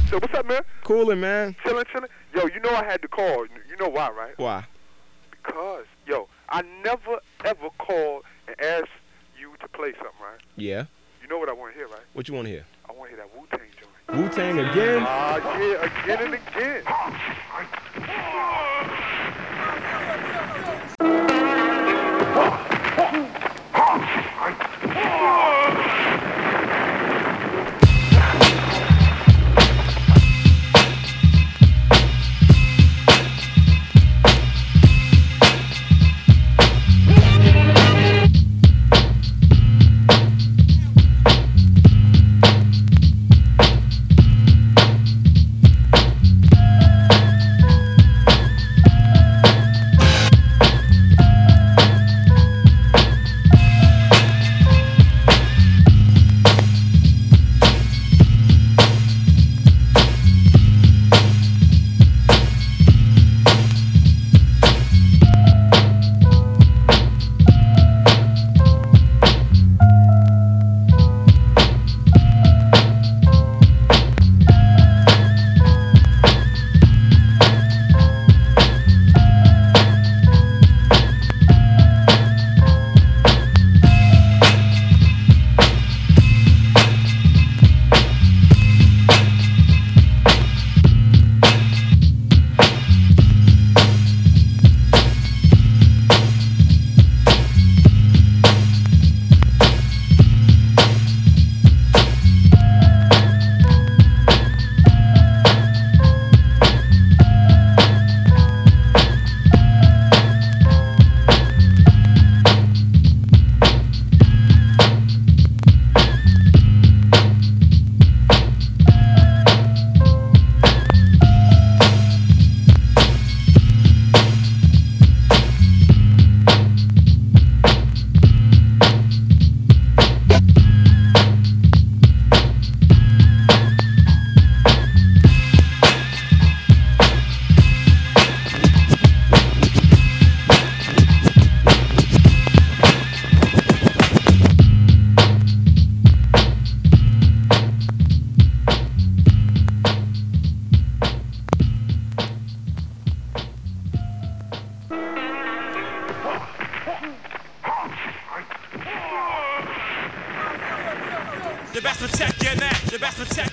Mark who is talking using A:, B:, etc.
A: So what's up, man?
B: Coolin', man.
A: Chillin'. Yo, you know I had to call. You know why, right?
B: Why?
A: Because, yo, I never, ever called and asked you to play something, right?
B: Yeah.
A: You know what I want to hear, right?
B: What you want to hear?
A: I want to hear that Wu-Tang joint.
B: Wu-Tang again?
A: Yeah, again and again.
C: The best protect your neck, the best protect